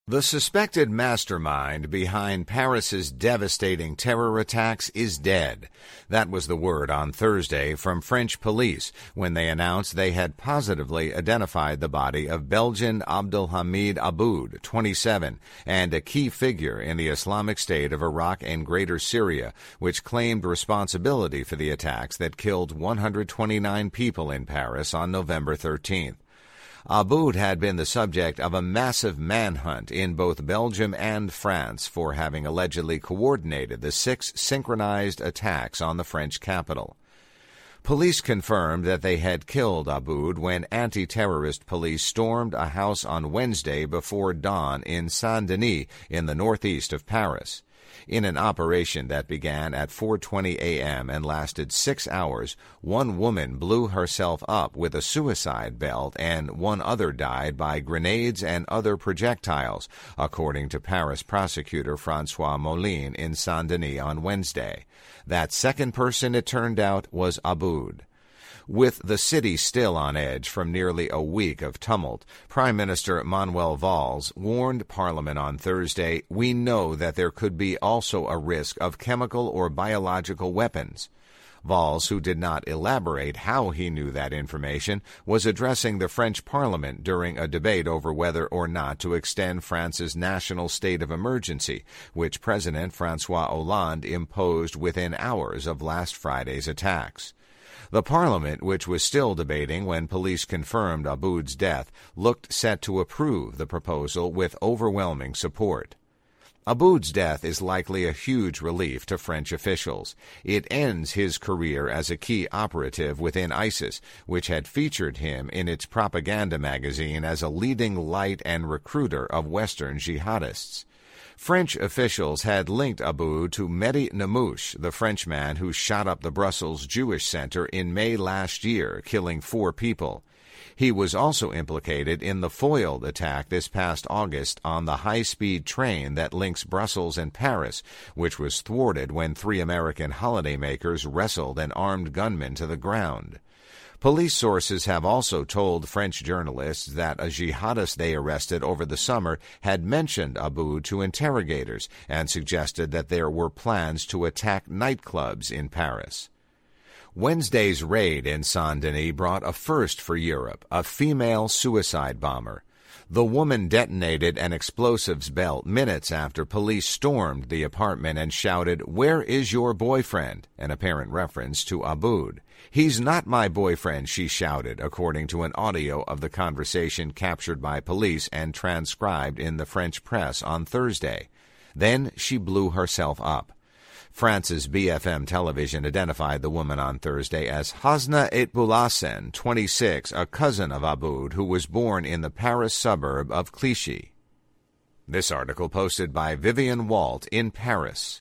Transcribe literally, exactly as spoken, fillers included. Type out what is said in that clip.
The suspected mastermind behind Paris's devastating terror attacks is dead. That was the word on Thursday from French police when they announced they had positively identified the body of Belgian Abdelhamid Aboud, twenty-seven, and a key figure in the Islamic State of Iraq and Greater Syria, which claimed responsibility for the attacks that killed one hundred twenty-nine people in Paris on November thirteenth. Aboud had been the subject of a massive manhunt in both Belgium and France for having allegedly coordinated the six synchronized attacks on the French capital. Police confirmed that they had killed Aboud when anti-terrorist police stormed a house on Wednesday before dawn in Saint-Denis in the northeast of Paris. In an operation that began at four twenty a.m. and lasted six hours, one woman blew herself up with a suicide belt and one other died by grenades and other projectiles, according to Paris prosecutor François Molin in Saint-Denis on Wednesday. That second person, it turned out, was Aboud. With the city still on edge from nearly a week of tumult, Prime Minister Manuel Valls warned Parliament on Thursday, "We know that there could be also a risk of chemical or biological weapons." Valls, who did not elaborate how he knew that information, was addressing the French Parliament during a debate over whether or not to extend France's national state of emergency, which President François Hollande imposed within hours of last Friday's attacks. The Parliament, which was still debating when police confirmed Aboud's death, looked set to approve the proposal with overwhelming support. Aboud's death is likely a huge relief to French officials. It ends his career as a key operative within ISIS, which had featured him in its propaganda magazine as a leading light and recruiter of Western jihadists. French officials had linked Aboud to Mehdi Nemmouche, the Frenchman who shot up the Brussels Jewish Center in May last year, killing four people. He was also implicated in the foiled attack this past August on the high-speed train that links Brussels and Paris, which was thwarted when three American holidaymakers wrestled an armed gunman to the ground. Police sources have also told French journalists that a jihadist they arrested over the summer had mentioned Aboud to interrogators and suggested that there were plans to attack nightclubs in Paris. Wednesday's raid in Saint-Denis brought a first for Europe, a female suicide bomber. The woman detonated an explosives belt minutes after police stormed the apartment and shouted, "Where is your boyfriend?" an apparent reference to Aboud. "He's not my boyfriend," she shouted, according to an audio of the conversation captured by police and transcribed in the French press on Thursday. Then she blew herself up. France's B F M television identified the woman on Thursday as Hasna Etboulassen, twenty-six, a cousin of Aboud, who was born in the Paris suburb of Clichy. This article posted by Vivian Walt in Paris.